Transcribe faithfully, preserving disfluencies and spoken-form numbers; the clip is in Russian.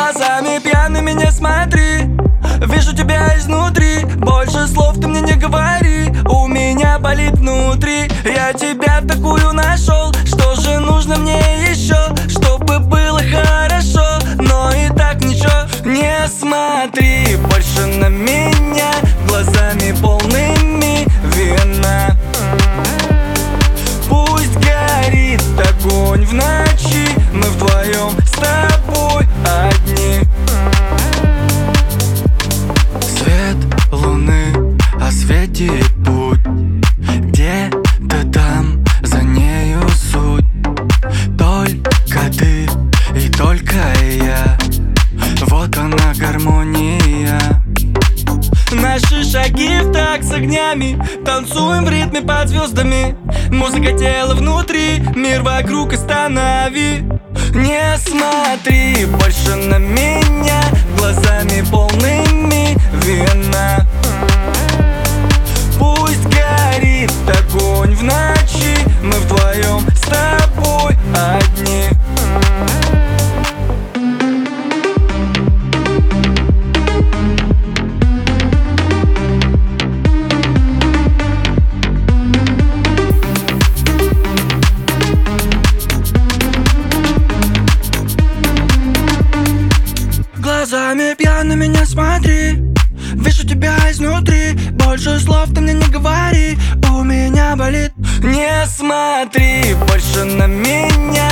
Глазами пьяными не смотри, вижу тебя изнутри. Больше слов ты мне не говори, у меня болит внутри. Я тебя такую нашел, что же нужно мне еще? Чтобы было хорошо, но и так ничего. Не смотри больше на меня глазами полными вина. Пусть горит огонь в ночи, мы вдвоем с тобой одни. Свет луны осветит путь, где-то там за нею суть. Только ты и только я, вот она гармония. Наши шаги в такт с огнями, танцуем в ритме под звездами. Музыка тела внутри, мир вокруг останови. Не смотри больше на меня глазами полными вина. Пусть горит огонь в ночи, мы вдвоем с тобой одни. Глазами пьяными не смотри, вижу тебя изнутри. Больше слов ты мне не говори, у меня болит. Не смотри больше на меня